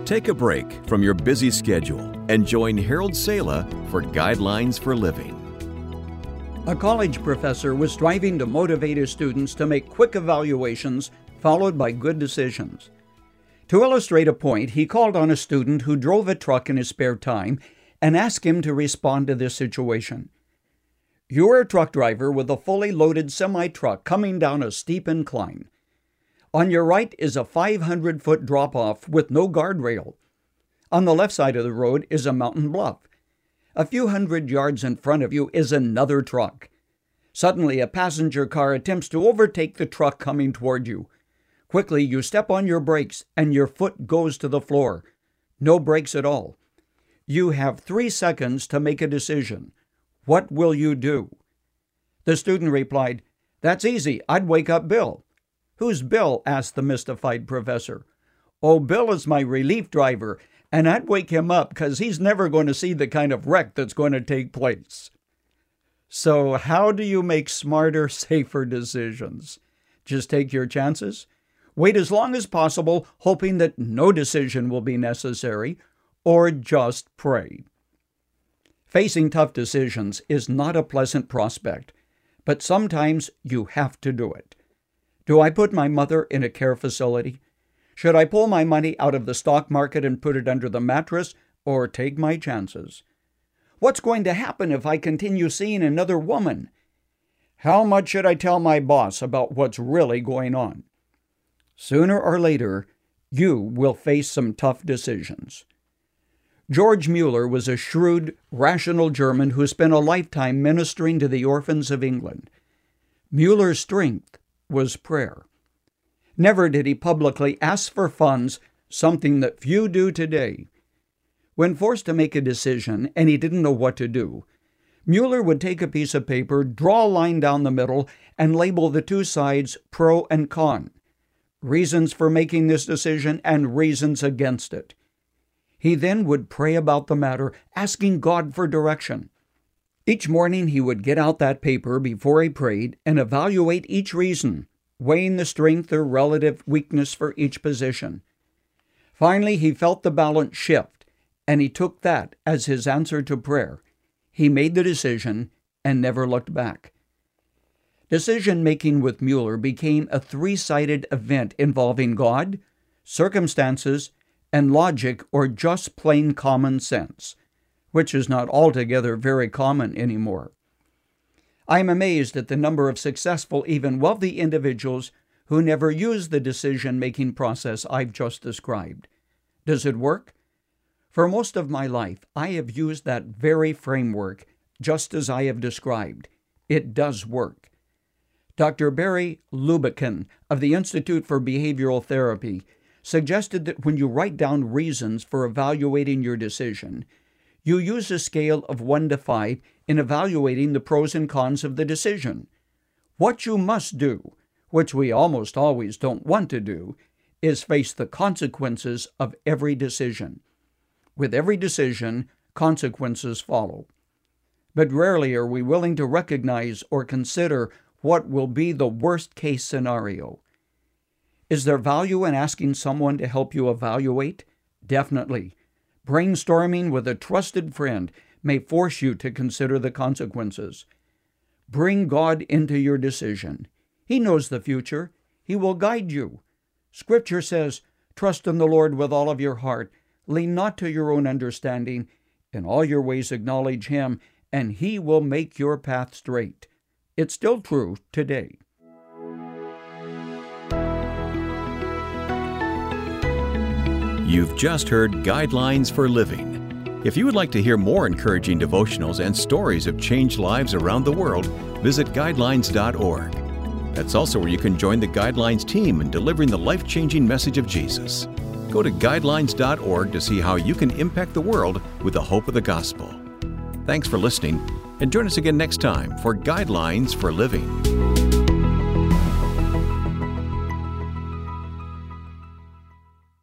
Take a break from your busy schedule and join Harold Sala for Guidelines for Living. A college professor was striving to motivate his students to make quick evaluations followed by good decisions. To illustrate a point, he called on a student who drove a truck in his spare time and asked him to respond to this situation. You are a truck driver with a fully loaded semi-truck coming down a steep incline. On your right is a 500-foot drop-off with no guardrail. On the left side of the road is a mountain bluff. A few hundred yards in front of you is another truck. Suddenly, a passenger car attempts to overtake the truck coming toward you. Quickly, you step on your brakes and your foot goes to the floor. No brakes at all. You have 3 seconds to make a decision. What will you do? The student replied, "That's easy. I'd wake up Bill." "Who's Bill?" asked the mystified professor. "Oh, Bill is my relief driver, and I'd wake him up because he's never going to see the kind of wreck that's going to take place." So how do you make smarter, safer decisions? Just take your chances? Wait as long as possible, hoping that no decision will be necessary, or just pray. Facing tough decisions is not a pleasant prospect, but sometimes you have to do it. Do I put my mother in a care facility? Should I pull my money out of the stock market and put it under the mattress, or take my chances? What's going to happen if I continue seeing another woman? How much should I tell my boss about what's really going on? Sooner or later, you will face some tough decisions. George Mueller was a shrewd, rational German who spent a lifetime ministering to the orphans of England. Mueller's strength was prayer. Never did he publicly ask for funds, something that few do today. When forced to make a decision and he didn't know what to do, Mueller would take a piece of paper, draw a line down the middle, and label the two sides pro and con. Reasons for making this decision and reasons against it. He then would pray about the matter, asking God for direction. Each morning he would get out that paper before he prayed and evaluate each reason, weighing the strength or relative weakness for each position. Finally, he felt the balance shift, and he took that as his answer to prayer. He made the decision and never looked back. Decision-making with Mueller became a three-sided event involving God, circumstances, and logic or just plain common sense, which is not altogether very common anymore. I am amazed at the number of successful, even wealthy individuals who never use the decision-making process I've just described. Does it work? For most of my life, I have used that very framework just as I have described. It does work. Dr. Barry Lubekin of the Institute for Behavioral Therapy suggested that when you write down reasons for evaluating your decision, you use a scale of 1 to 5 in evaluating the pros and cons of the decision. What you must do, which we almost always don't want to do, is face the consequences of every decision. With every decision, consequences follow. But rarely are we willing to recognize or consider what will be the worst-case scenario. Is there value in asking someone to help you evaluate? Definitely. Brainstorming with a trusted friend may force you to consider the consequences. Bring God into your decision. He knows the future. He will guide you. Scripture says, "Trust in the Lord with all of your heart. Lean not to your own understanding. In all your ways acknowledge Him, and He will make your path straight." It's still true today. You've just heard Guidelines for Living. If you would like to hear more encouraging devotionals and stories of changed lives around the world, visit guidelines.org. That's also where you can join the Guidelines team in delivering the life-changing message of Jesus. Go to guidelines.org to see how you can impact the world with the hope of the gospel. Thanks for listening, and join us again next time for Guidelines for Living.